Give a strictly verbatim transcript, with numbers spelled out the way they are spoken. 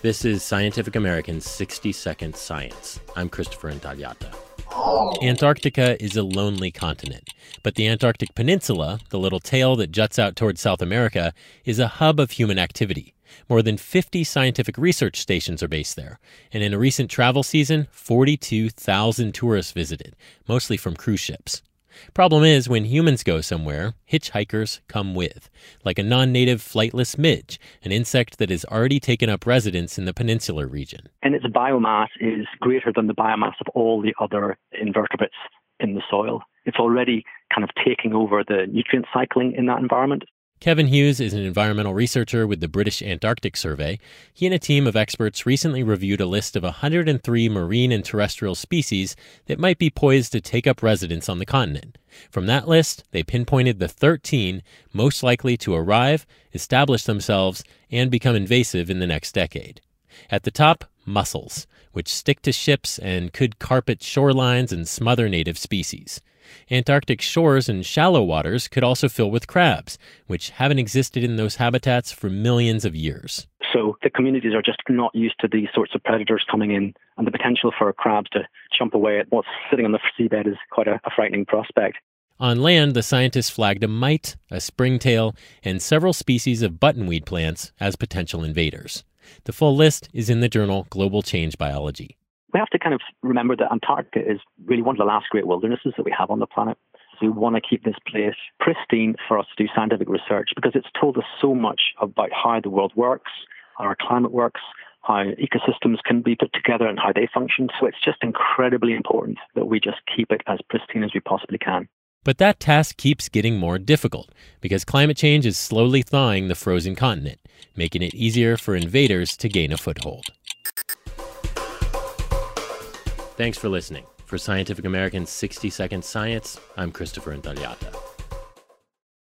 This is Scientific American's sixty second Science. I'm Christopher Intagliata. Antarctica is a lonely continent, but the Antarctic Peninsula, the little tail that juts out towards South America, is a hub of human activity. More than fifty scientific research stations are based there, and in a recent travel season, forty-two thousand tourists visited, mostly from cruise ships. Problem is, when humans go somewhere, hitchhikers come with, like a non-native flightless midge, an insect that has already taken up residence in the peninsular region. And its biomass is greater than the biomass of all the other invertebrates in the soil. It's already kind of taking over the nutrient cycling in that environment. Kevin Hughes is an environmental researcher with the British Antarctic Survey. He and a team of experts recently reviewed a list of one hundred three marine and terrestrial species that might be poised to take up residence on the continent. From that list, they pinpointed the thirteen most likely to arrive, establish themselves, and become invasive in the next decade. At the top, mussels, which stick to ships and could carpet shorelines and smother native species. Antarctic shores and shallow waters could also fill with crabs, which haven't existed in those habitats for millions of years. So the communities are just not used to these sorts of predators coming in, and the potential for crabs to jump away at what's sitting on the seabed is quite a, a frightening prospect. On land, the scientists flagged a mite, a springtail, and several species of buttonweed plants as potential invaders. The full list is in the journal Global Change Biology. We have to kind of remember that Antarctica is really one of the last great wildernesses that we have on the planet. So we want to keep this place pristine for us to do scientific research because it's told us so much about how the world works, how our climate works, how ecosystems can be put together and how they function. So it's just incredibly important that we just keep it as pristine as we possibly can. But that task keeps getting more difficult because climate change is slowly thawing the frozen continent, making it easier for invaders to gain a foothold. Thanks for listening. For Scientific American's sixty second Science, I'm Christopher Intagliata.